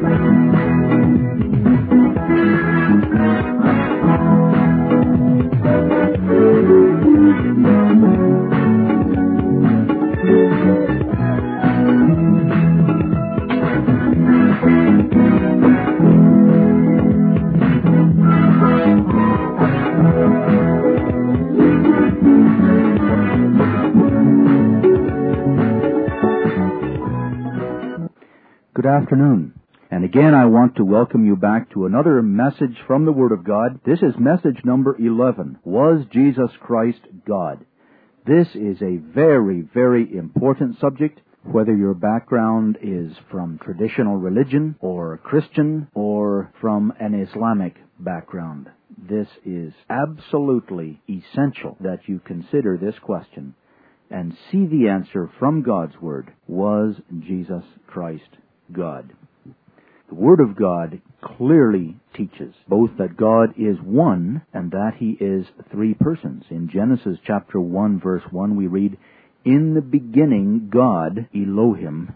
Good afternoon. And again, I want to welcome you back to another message from the Word of God. This is message number 11. Was Jesus Christ God? This is a very, very important subject, whether your background is from traditional religion or Christian or from an Islamic background. This is absolutely essential that you consider this question and see the answer from God's Word. Was Jesus Christ God? The Word of God clearly teaches both that God is one and that He is three persons. In Genesis chapter 1, verse 1, we read, "In the beginning God, Elohim,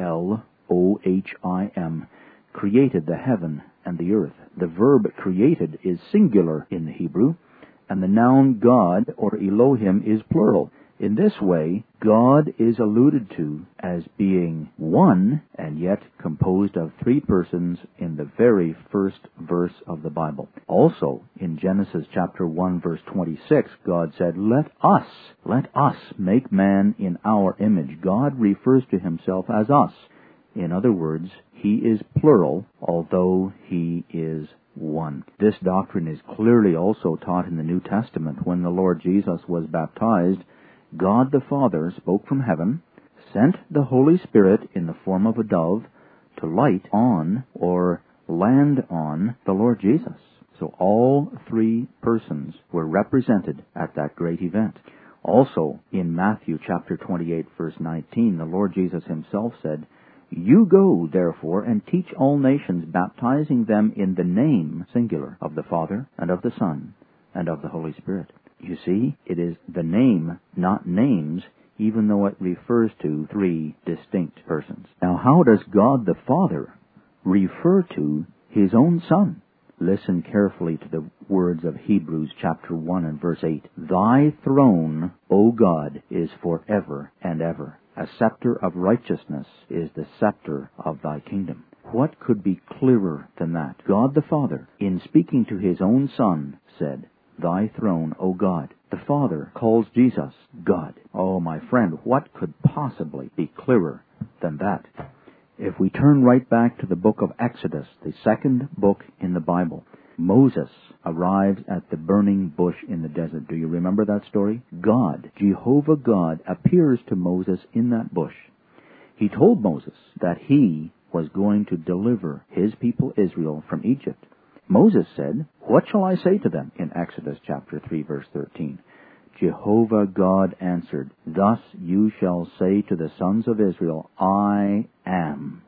E-L-O-H-I-M, created the heaven and the earth." The verb created is singular in the Hebrew, and the noun God or Elohim is plural. In this way, God is alluded to as being one and yet composed of three persons in the very first verse of the Bible. Also, in Genesis chapter 1, verse 26, God said, let us make man in our image." God refers to Himself as us. In other words, He is plural, although He is one. This doctrine is clearly also taught in the New Testament. When the Lord Jesus was baptized, God the Father spoke from heaven, sent the Holy Spirit in the form of a dove to light on or land on the Lord Jesus. So all three persons were represented at that great event. Also, in Matthew chapter 28, verse 19, the Lord Jesus Himself said, "You go, therefore, and teach all nations, baptizing them in the name," singular, "of the Father, and of the Son, and of the Holy Spirit." You see, it is the name, not names, even though it refers to three distinct persons. Now, how does God the Father refer to His own Son? Listen carefully to the words of Hebrews chapter 1 and verse 8. "Thy throne, O God, is forever and ever. A scepter of righteousness is the scepter of Thy kingdom." What could be clearer than that? God the Father, in speaking to His own Son, said, "Thy throne, O God." The Father calls Jesus God. Oh, my friend, what could possibly be clearer than that? If we turn right back to the book of Exodus, the second book in the Bible, Moses arrives at the burning bush in the desert. Do you remember that story? God, Jehovah God, appears to Moses in that bush. He told Moses that He was going to deliver His people Israel from Egypt. Moses said, "What shall I say to them?" in Exodus chapter 3, verse 13. Jehovah God answered, "Thus you shall say to the sons of Israel, I am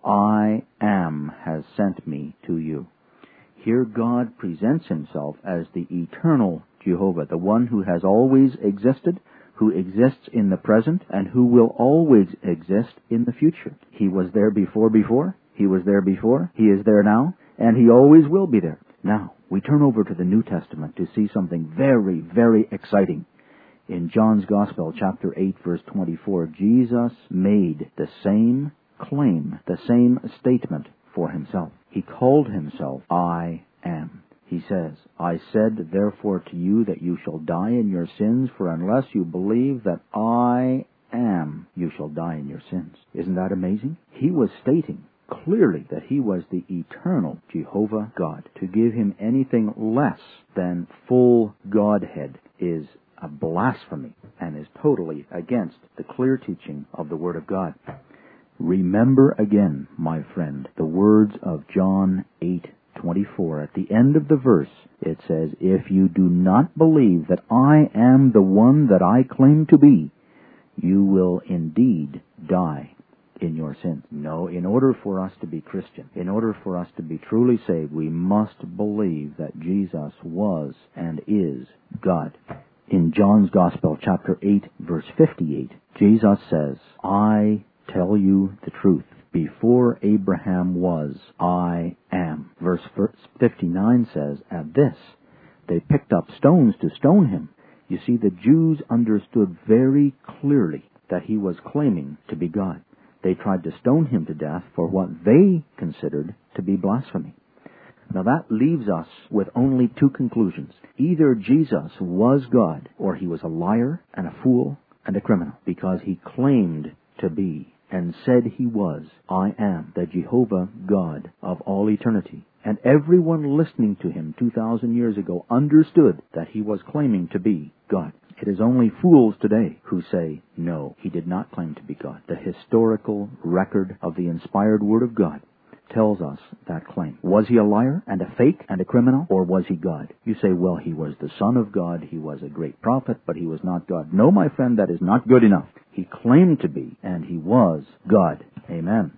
has sent me to you." Here God presents Himself as the eternal Jehovah, the one who has always existed, who exists in the present, and who will always exist in the future. He was there before, He was there before, He is there now, and He always will be there. Now, we turn over to the New Testament to see something very, very exciting. In John's Gospel, chapter 8, verse 24, Jesus made the same claim, the same statement for Himself. He called Himself, "I am." He says, "I said therefore to you that you shall die in your sins, for unless you believe that I am, you shall die in your sins." Isn't that amazing? He was stating clearly that He was the eternal Jehovah God. To give Him anything less than full Godhead is a blasphemy and is totally against the clear teaching of the Word of God. Remember again, my friend, the words of John 8:24. At the end of the verse, it says, "If you do not believe that I am the one that I claim to be, you will indeed die in your sins." No, in order for us to be Christian, in order for us to be truly saved, we must believe that Jesus was and is God. In John's Gospel, chapter 8, verse 58, Jesus says, "I tell you the truth. Before Abraham was, I am. Verse 59 says, At this, they picked up stones to stone him. You see, the Jews understood very clearly that he was claiming to be God. They tried to stone him to death for what they considered to be blasphemy. Now that leaves us with only two conclusions. Either Jesus was God, or he was a liar and a fool and a criminal, because he claimed to be and said he was, I am the Jehovah God of all eternity. And everyone listening to him 2,000 years ago understood that he was claiming to be God. It is only fools today who say, no, he did not claim to be God. The historical record of the inspired Word of God tells us that claim. Was he a liar and a fake and a criminal, or was he God? You say, well, he was the Son of God, he was a great prophet, but he was not God. No, my friend, that is not good enough. He claimed to be, and he was God. Amen.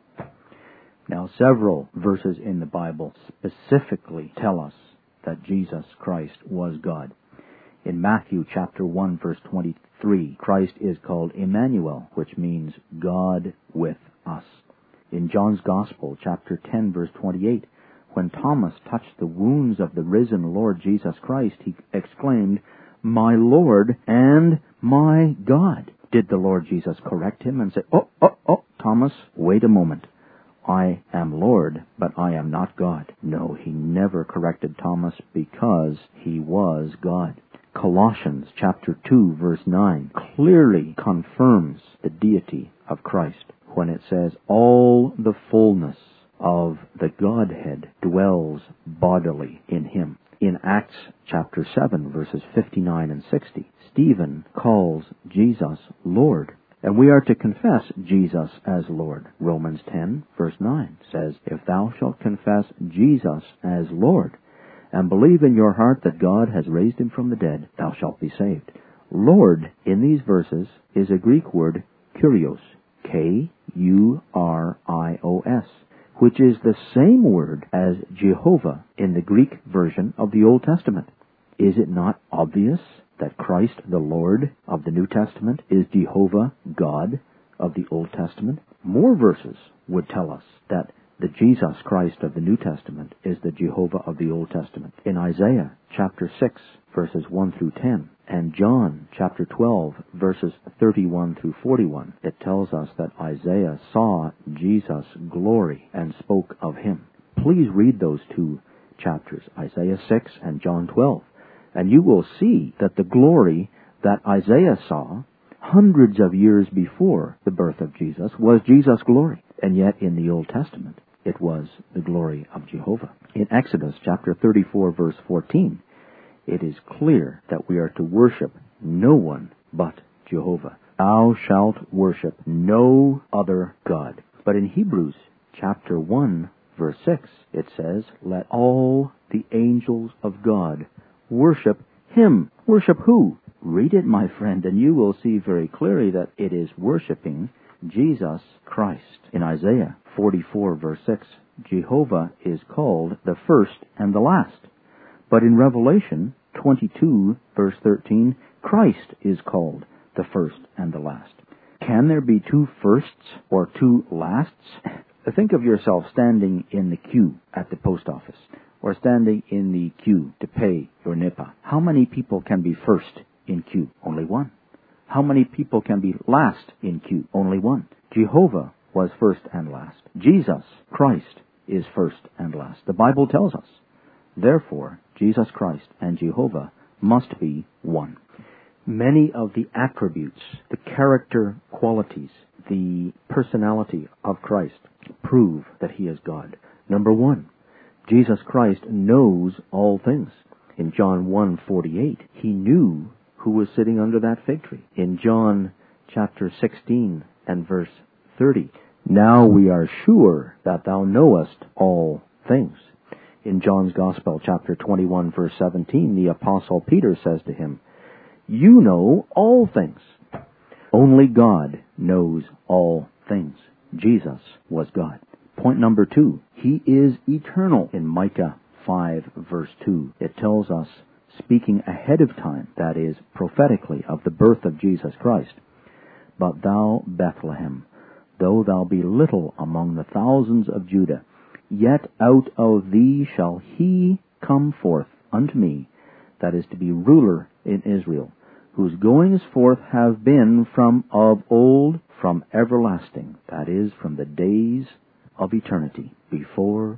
Now, several verses in the Bible specifically tell us that Jesus Christ was God. In Matthew chapter 1, verse 23, Christ is called Emmanuel, which means God with us. In John's Gospel, chapter 10, verse 28, when Thomas touched the wounds of the risen Lord Jesus Christ, he exclaimed, My Lord and my God. Did the Lord Jesus correct him and say, Oh, Thomas, wait a moment. I am Lord, but I am not God. No, he never corrected Thomas because he was God. Colossians chapter 2, verse 9 clearly confirms the deity of Christ when it says, all the fullness of the Godhead dwells bodily in him. In Acts chapter 7, verses 59 and 60, Stephen calls Jesus Lord. And we are to confess Jesus as Lord. Romans 10, verse 9 says, If thou shalt confess Jesus as Lord, and believe in your heart that God has raised him from the dead, thou shalt be saved. Lord, in these verses, is a Greek word, kurios, K-U-R-I-O-S, which is the same word as Jehovah in the Greek version of the Old Testament. Is it not obvious that Christ, the Lord of the New Testament, is Jehovah, God of the Old Testament? More verses would tell us that the Jesus Christ of the New Testament is the Jehovah of the Old Testament. In Isaiah chapter 6, verses 1 through 10, and John chapter 12, verses 31 through 41, it tells us that Isaiah saw Jesus' glory and spoke of him. Please read those two chapters, Isaiah 6 and John 12, and you will see that the glory that Isaiah saw hundreds of years before the birth of Jesus was Jesus' glory. And yet in the Old Testament, it was the glory of Jehovah. In Exodus chapter 34, verse 14, it is clear that we are to worship no one but Jehovah. Thou shalt worship no other God. But in Hebrews chapter 1, verse 6, it says, Let all the angels of God worship him. Worship who? Read it, my friend, and you will see very clearly that it is worshiping Jesus Christ. In Isaiah 44, verse 6, Jehovah is called the first and the last. But in Revelation 22, verse 13, Christ is called the first and the last. Can there be two firsts or two lasts? Think of yourself standing in the queue at the post office, or standing in the queue to pay your NIPA. How many people can be first in queue? Only one. How many people can be last in queue? Only one. Jehovah was first and last. Jesus Christ is first and last. The Bible tells us. Therefore, Jesus Christ and Jehovah must be one. Many of the attributes, the character qualities, the personality of Christ prove that he is God. Number one, Jesus Christ knows all things. In John 1:48, he knew who was sitting under that fig tree. In John chapter 16 and verse 30, now we are sure that thou knowest all things. In John's Gospel chapter 21 verse 17, the Apostle Peter says to him, You know all things. Only God knows all things. Jesus was God. Point number two, he is eternal. In Micah 5 verse 2, it tells us, speaking ahead of time, that is, prophetically, of the birth of Jesus Christ, But thou, Bethlehem, though thou be little among the thousands of Judah, yet out of thee shall he come forth unto me, that is to be ruler in Israel, whose goings forth have been from of old, from everlasting, that is, from the days of eternity, before.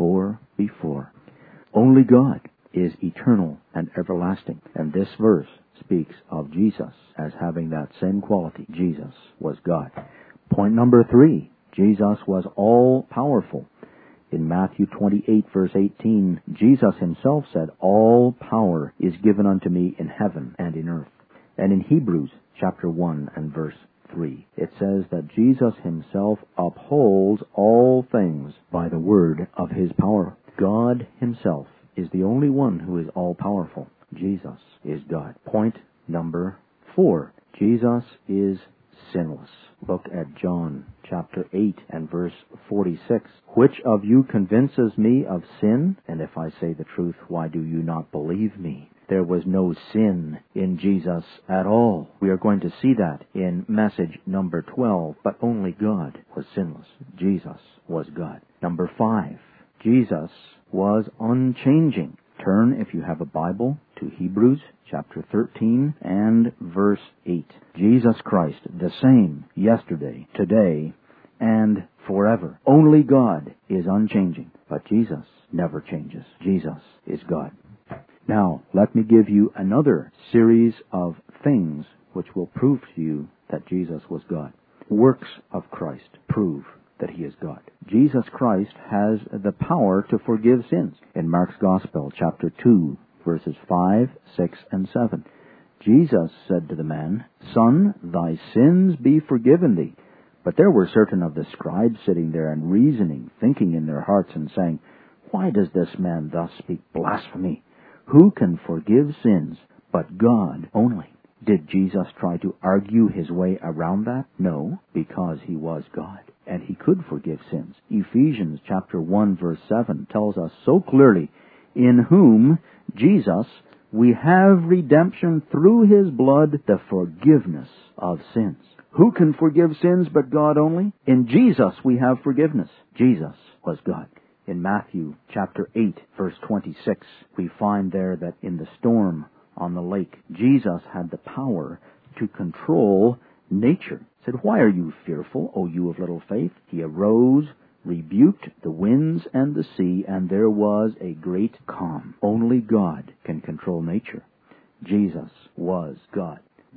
Only God is eternal and everlasting, and this verse speaks of Jesus as having that same quality. Jesus was God. Point number 3, Jesus was all-powerful. In Matthew 28, verse 18, Jesus himself said, all power is given unto me in heaven and in earth. And in Hebrews chapter 1 and verse 3, it says that Jesus himself upholds all things by the word of his power. God himself is the only one who is all-powerful. Jesus is God. Point number 4, Jesus is sinless. Look at John chapter 8 and verse 46. Which of you convinces me of sin? And if I say the truth, why do you not believe me? There was no sin in Jesus at all. We are going to see that in message number 12. But only God was sinless. Jesus was God. Number 5, Jesus was unchanging. Turn, if you have a Bible, to Hebrews chapter 13 and verse 8. Jesus Christ, the same yesterday, today, and forever. Only God is unchanging, but Jesus never changes. Jesus is God. Now, let me give you another series of things which will prove to you that Jesus was God. Works of Christ prove that he is God. Jesus Christ has the power to forgive sins. In Mark's Gospel, chapter 2, verses 5, 6, and 7, Jesus said to the man, Son, thy sins be forgiven thee. But there were certain of the scribes sitting there and reasoning, thinking in their hearts and saying, Why does this man thus speak blasphemy? Who can forgive sins but God only? Did Jesus try to argue his way around that? No, because he was God, and he could forgive sins. Ephesians chapter 1 verse 7 tells us so clearly, in whom, Jesus, we have redemption through his blood, the forgiveness of sins. Who can forgive sins but God only? In Jesus we have forgiveness. Jesus was God. In Matthew chapter 8 verse 26, we find there that in the storm on the lake, Jesus had the power to control nature. He said, Why are you fearful, O you of little faith? He arose, rebuked the winds and the sea, and there was a great calm. Only God can control nature. Jesus was God.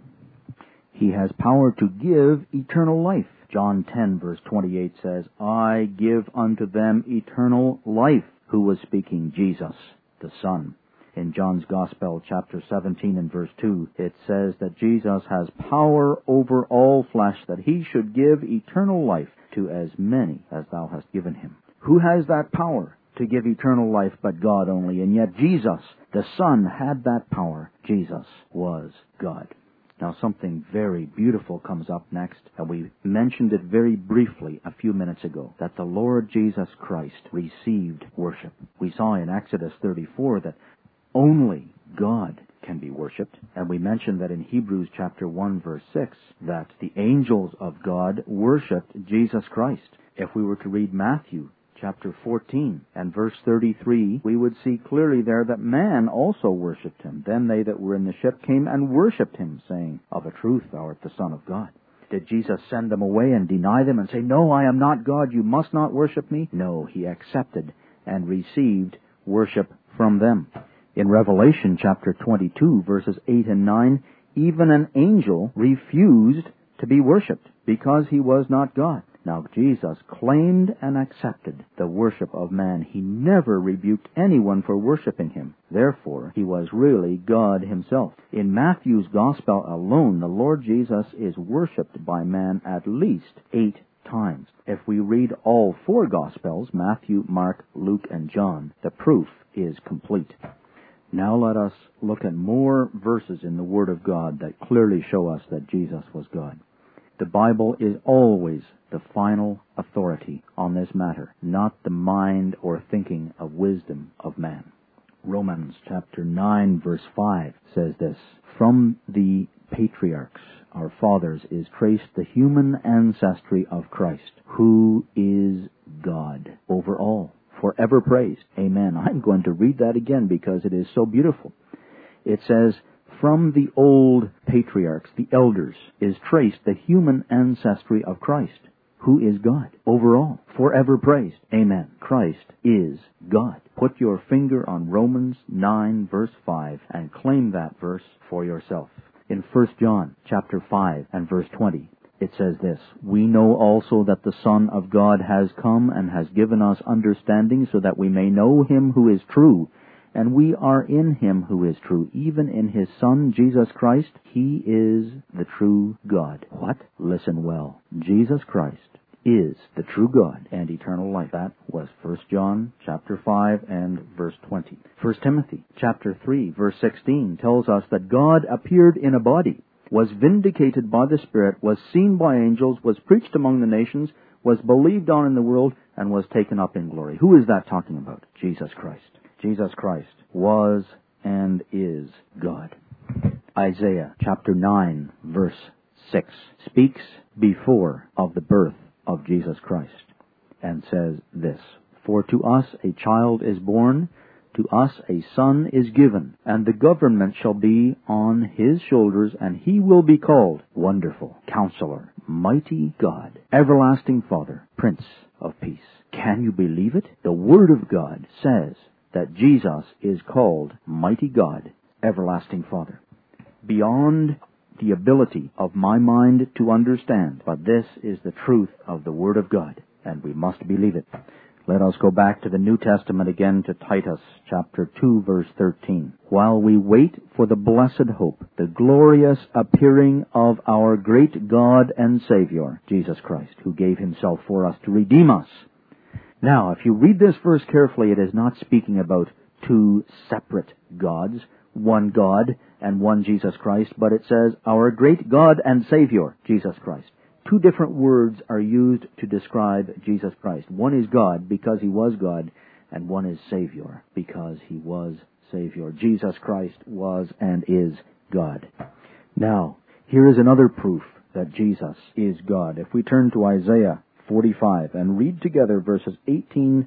He has power to give eternal life. John 10 verse 28 says, I give unto them eternal life. Who was speaking? Jesus, the Son. In John's Gospel, chapter 17 and verse 2, it says that Jesus has power over all flesh, that he should give eternal life to as many as thou hast given him. Who has that power to give eternal life but God only? And yet Jesus, the Son, had that power. Jesus was God. Now something very beautiful comes up next, and we mentioned it very briefly a few minutes ago, that the Lord Jesus Christ received worship. We saw in Exodus 34 that only God can be worshipped, and we mentioned that in Hebrews chapter 1 verse 6 that the angels of God worshipped Jesus Christ. If we were to read Matthew chapter 14 and verse 33, we would see clearly there that man also worshipped him. Then they that were in the ship came and worshipped him, saying, Of a truth thou art the Son of God. Did Jesus send them away and deny them and say, No, I am not God, you must not worship me? No, he accepted and received worship from them. In Revelation chapter 22, verses 8 and 9, even an angel refused to be worshipped because he was not God. Now, Jesus claimed and accepted the worship of man. He never rebuked anyone for worshiping him. Therefore, he was really God himself. In Matthew's Gospel alone, the Lord Jesus is worshipped by man at least 8 times. If we read all 4 Gospels, Matthew, Mark, Luke, and John, the proof is complete. Now let us look at more verses in the Word of God that clearly show us that Jesus was God. The Bible is always the final authority on this matter, not the mind or thinking of wisdom of man. Romans chapter 9 verse 5 says this, From the patriarchs our fathers, is traced the human ancestry of Christ, who is God over all, forever praised. Amen. I'm going to read that again because it is so beautiful. It says, from the old patriarchs, the elders, is traced the human ancestry of Christ, who is God over all, forever praised. Amen. Christ is God. Put your finger on Romans 9, verse 5, and claim that verse for yourself. In 1 John chapter 5 and verse 20, it says this, we know also that the Son of God has come and has given us understanding so that we may know him who is true. And we are in him who is true, even in his Son, Jesus Christ. He is the true God. What? Listen well. Jesus Christ is the true God and eternal life. That was 1 John chapter 5 and verse 20. 1 Timothy chapter 3 verse 16 tells us that God appeared in a body, was vindicated by the Spirit, was seen by angels, was preached among the nations, was believed on in the world, and was taken up in glory. Who is that talking about? Jesus Christ. Jesus Christ was and is God. Isaiah chapter 9 verse 6 speaks before of the birth of Jesus Christ and says this, for to us a child is born, to us a son is given, and the government shall be on his shoulders, and he will be called Wonderful, Counselor, Mighty God, Everlasting Father, Prince of Peace. Can you believe it? The Word of God says that Jesus is called Mighty God, Everlasting Father. Beyond the ability of my mind to understand, but this is the truth of the Word of God, and we must believe it. Let us go back to the New Testament again to Titus chapter 2 verse 13. While we wait for the blessed hope, the glorious appearing of our great God and Savior, Jesus Christ, who gave himself for us to redeem us. Now, if you read this verse carefully, it is not speaking about two separate gods, one God and one Jesus Christ, but it says, our great God and Savior, Jesus Christ. Two different words are used to describe Jesus Christ. One is God, because he was God, and one is Savior, because he was Savior. Jesus Christ was and is God. Now, here is another proof that Jesus is God. If we turn to Isaiah 45 and read together verses 18,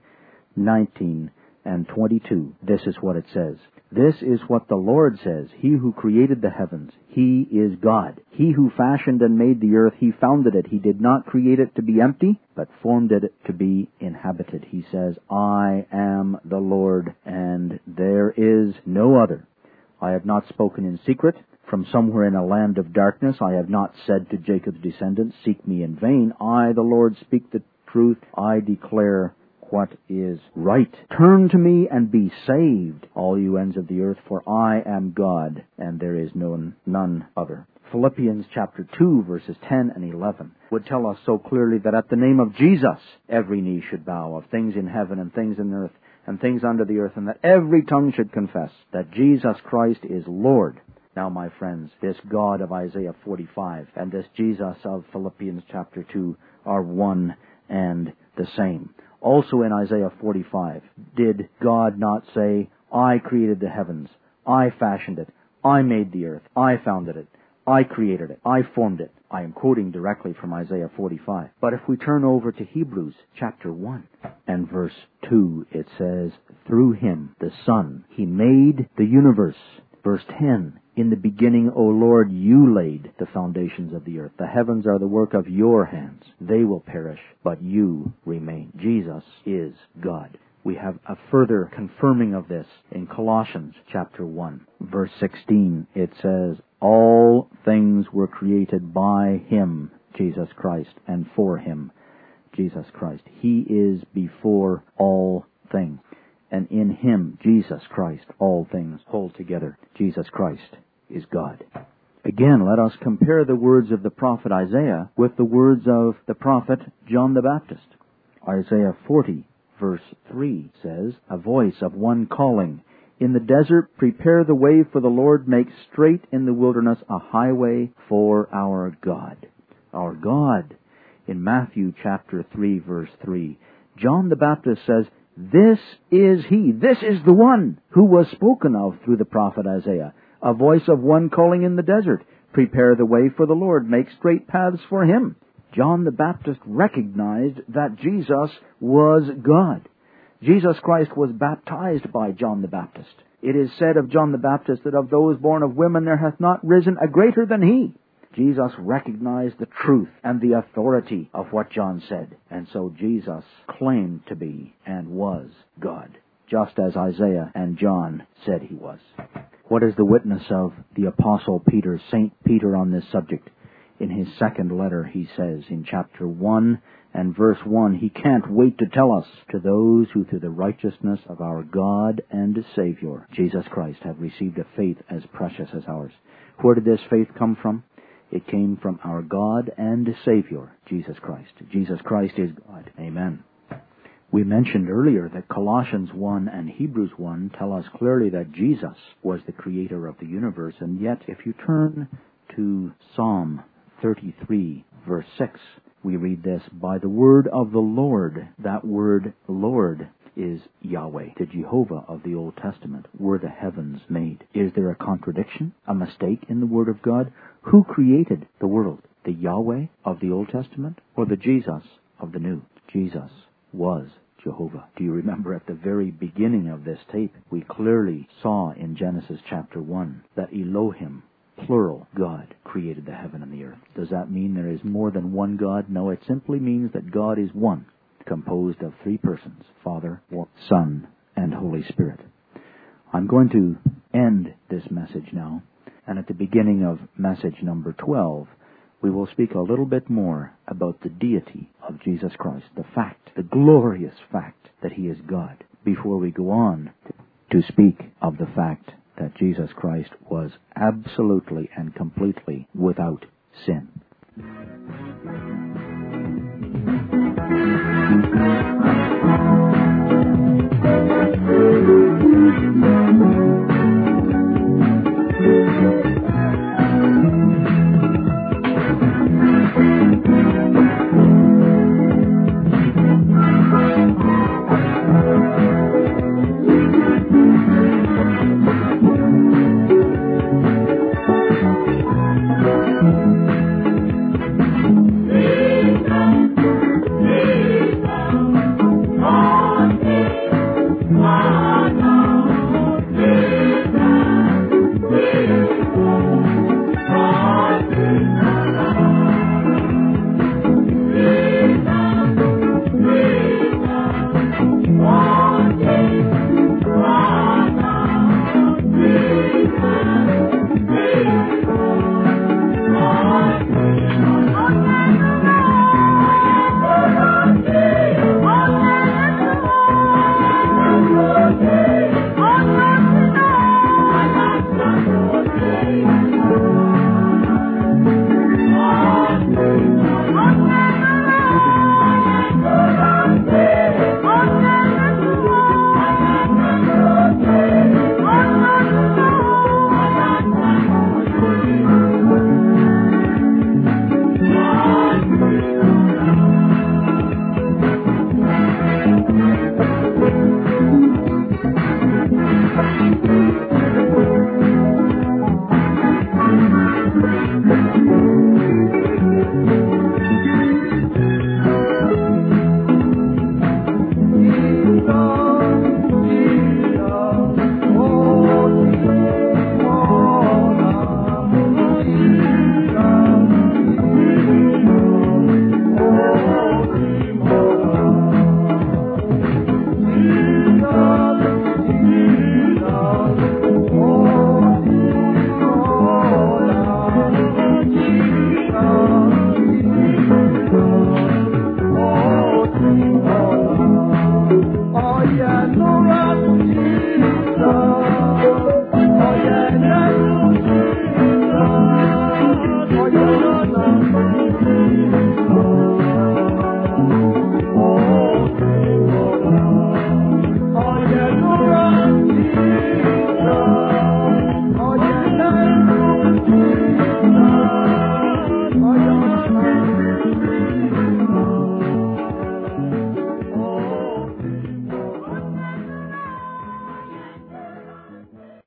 19, and 22, this is what it says. This is what the Lord says, he who created the heavens, he is God. He who fashioned and made the earth, he founded it. He did not create it to be empty, but formed it to be inhabited. He says, I am the Lord, and there is no other. I have not spoken in secret. From somewhere in a land of darkness, I have not said to Jacob's descendants, seek me in vain. I, the Lord, speak the truth. I declare what is right. Turn to me and be saved, all you ends of the earth, for I am God, and there is none other. Philippians chapter 2, verses 10 and 11 would tell us so clearly that at the name of Jesus, every knee should bow, of things in heaven and things in earth and things under the earth, and that every tongue should confess that Jesus Christ is Lord. Now, my friends, this God of Isaiah 45 and this Jesus of Philippians chapter 2 are one and the same. Also in Isaiah 45, did God not say, I created the heavens, I fashioned it, I made the earth, I founded it, I created it, I formed it? I am quoting directly from Isaiah 45. But if we turn over to Hebrews chapter 1 and verse 2, it says, through him, the Son, he made the universe. Verse 10, in the beginning, O Lord, you laid the foundations of the earth. The heavens are the work of your hands. They will perish, but you remain. Jesus is God. We have a further confirming of this in Colossians chapter 1, verse 16. It says, all things were created by him, Jesus Christ, and for him, Jesus Christ. He is before all things. And in him, Jesus Christ, all things hold together. Jesus Christ is God. Again, let us compare the words of the prophet Isaiah with the words of the prophet John the Baptist. Isaiah 40, verse 3 says, a voice of one calling, in the desert prepare the way for the Lord, make straight in the wilderness a highway for our God. Our God. In Matthew chapter 3, verse 3, John the Baptist says, this is he, this is the one who was spoken of through the prophet Isaiah, a voice of one calling in the desert, Prepare the way for the Lord. Make straight paths for Him. John the Baptist recognized that Jesus was God. Jesus Christ was baptized by John the Baptist. It is said of John the Baptist that of those born of women there hath not risen a greater than he. Jesus recognized the truth and the authority of what John said, and so Jesus claimed to be and was God, just as Isaiah and John said he was. What is the witness of the Apostle Peter, St. Peter, on this subject? In his second letter, he says in chapter 1 and verse 1, he can't wait to tell us, to those who through the righteousness of our God and Savior, Jesus Christ, have received a faith as precious as ours. Where did this faith come from? It came from our God and Savior, Jesus Christ. Jesus Christ is God. Amen. We mentioned earlier that Colossians 1 and Hebrews 1 tell us clearly that Jesus was the creator of the universe, and yet if you turn to Psalm 33, verse 6, we read this, by the word of the Lord. That word Lord is Yahweh, the Jehovah of the Old Testament, were the heavens made. Is there a contradiction, a mistake in the Word of God? Who created the world? The Yahweh of the Old Testament or the Jesus of the New? Jesus was Jehovah. Do you remember at the very beginning of this tape, we clearly saw in Genesis chapter 1 that Elohim, plural, God, created the heaven and the earth. Does that mean there is more than one God? No, it simply means that God is one, composed of three persons, Father, Son, and Holy Spirit. I'm going to end this message now, and at the beginning of message number 12, we will speak a little bit more about the deity of Jesus Christ, the fact, the glorious fact that He is God, before we go on to speak of the fact that Jesus Christ was absolutely and completely without sin. Wow.